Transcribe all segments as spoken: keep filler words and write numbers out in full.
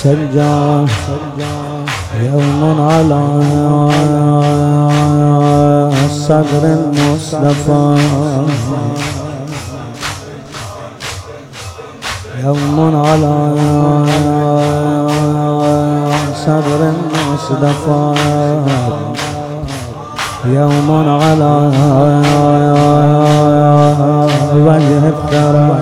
سجى يوم على صدر المصطفى، يوم على صدر المصطفى، يوم على وجه الثرى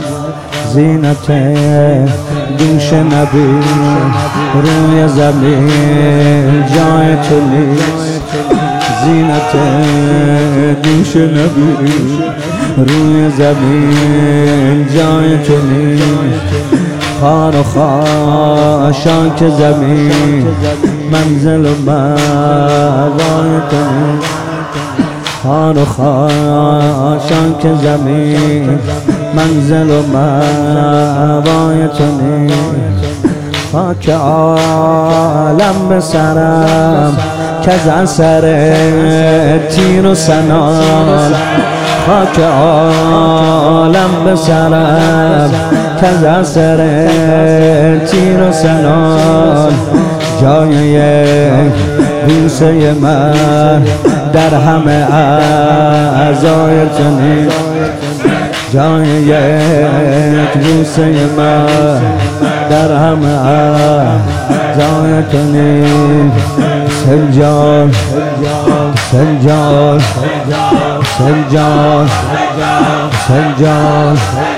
زینت دوش نبی روی زمین جای تو نیست. زینت دوش نبی روی زمین جای تو نیست. خار و خاشاک زمین منزل و مأوای تو نیست. خار و خاشاک زمین منزل و مأوای تو نیست. خاک عالم به سرم که از اثر تیر و سنان، خاک عالم به سرم که از اثر تیر و سنان، جای یک بوسه من در همه اعضای تو نیست. جای یک بوسه من در همه اعضای تو نیست. سنجان سنجان سنجان سنجان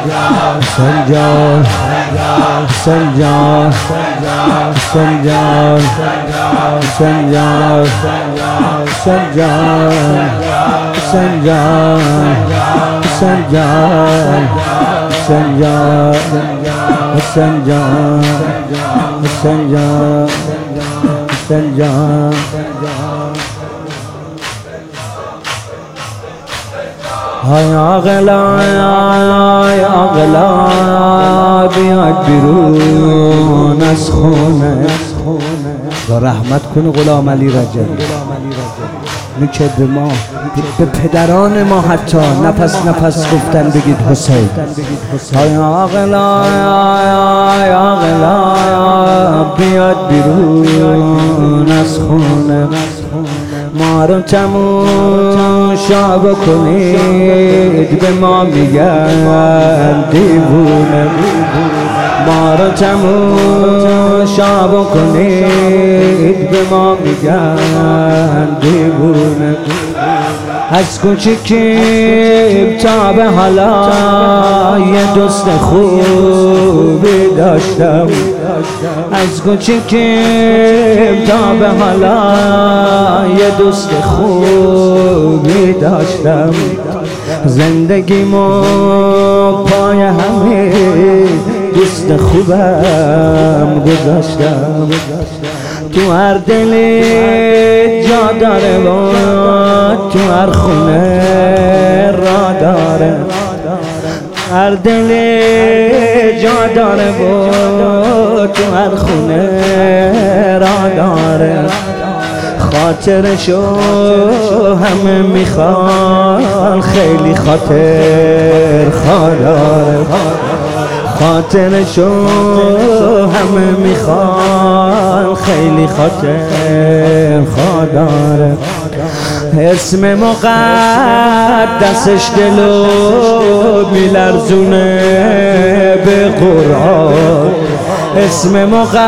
سنجان سنجان سنجان سنجان سنجان سنجان سنجان سنجان سنجان سنجان سنجان های آقلا های آقلا بیاد بیرون از خونه و رحمت کن غلام علی رجبی. نوکه به ما، به پدران ما حتی نفس نفس گفتن بگید حسین. های آقلا های آقلا بیاد بیرون از خونه، ما رو تماشا بکنید به ما میگن دیوونه. ما رو تماشا بکنید به ما میگن دیوونه. از کوچیکی تا به حالا یه دوست خوبی داشتم. از کوچیکی تا به حالا یه دوست خوبی داشتم. زندگیمو پای همین دوست خوبم گذاشتم. تو هر دلی جا داره و تو هر خونه را داره. هر دلی جا داره و تو هر خونه را داره. خاطرشو همه میخوان، خیلی خاطر خداره. خاطرشو همه میخوان، خیلی خاطر خداره. اسم مقدسش دلو میلرزونه به قرآن. اسم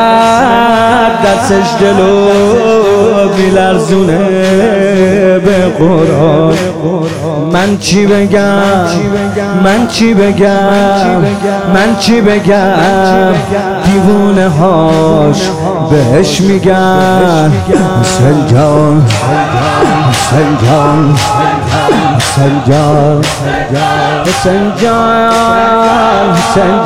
مقدسش دلو میلرزونه به قرآن. من چی بگم من چی بگم من چی بگم دیوونه هاش بهش میگن حسین جان حسین جان حسین جان حسین جان حسین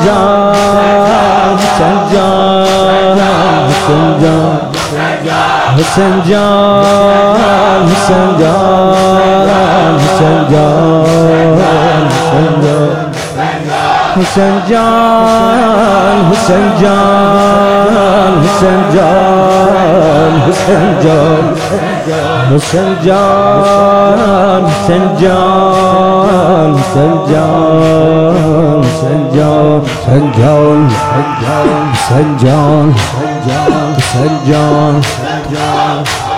جان حسین جان حسین جان حسین جان حسین جان حسین جان حسین جان حسین جان حسین جان حسین جان حسین جان حسین جان حسین جان حسین جان حسین جان حسین جان حسین جان حسین جان حسین جان